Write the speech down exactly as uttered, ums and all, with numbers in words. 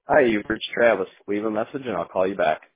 Hi, you've reached Travis. Leave a message and I'll call you back.